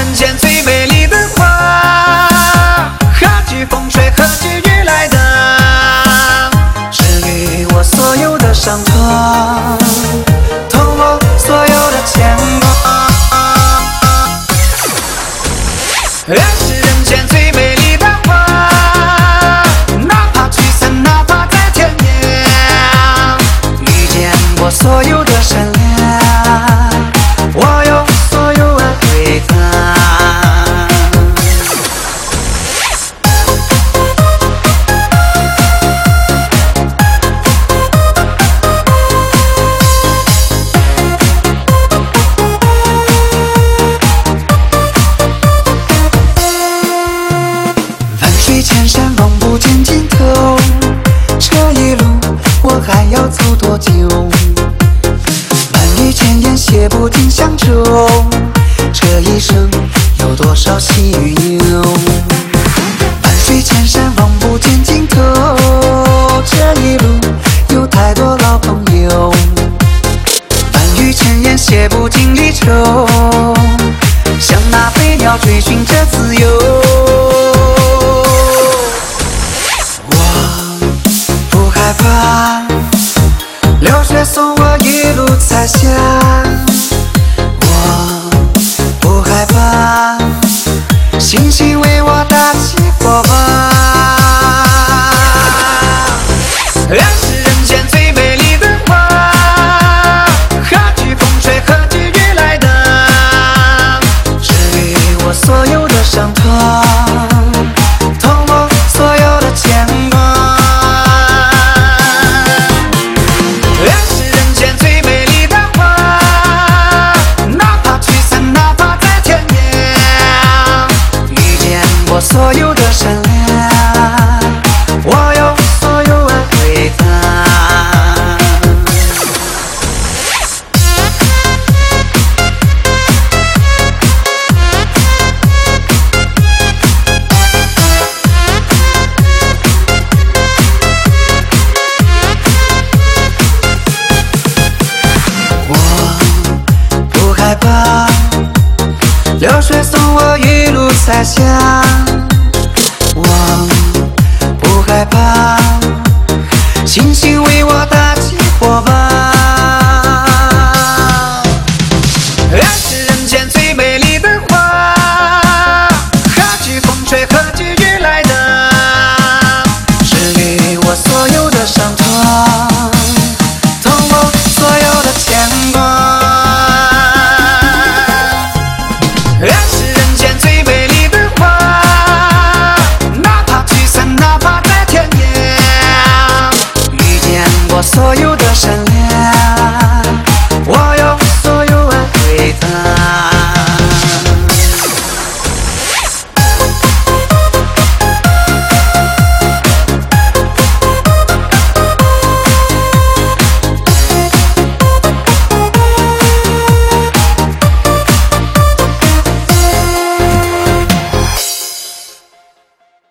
人间最美丽的花，何惧风吹，何惧雨来的，治愈我所有的伤痛，痛我所有的牵挂。爱是人间最美丽的花，哪怕聚散，哪怕在天涯，遇见我所有的善良，我有所有爱回答。万水千山望不见尽头，这一路我还要走多久？万语千言写不尽乡愁，这一生有多少喜与忧？万水千山望不见尽头，这一路有太多老朋友。万语千言写不尽离愁，像那飞鸟追寻着自由。我不害怕，流水送我一路彩霞。我不害怕，星星为我打起火把。爱是人间最美丽的花，何惧风吹，何惧雨来的，治愈我所有的伤痛，痛我所有的牵挂。爱是人间最美丽的花，哪怕聚散，哪怕在天涯，遇见我所有的善良，我有所有爱回答。我不害怕，流水送我一路彩霞。我不害怕，星星为我打起火把。爱是人间最美丽的花，何惧风吹，何惧雨来的，治愈我所有的伤痛，痛我所有的牵挂。爱是人间最美丽的花，哪怕聚散，哪怕在天涯，遇见我所有的善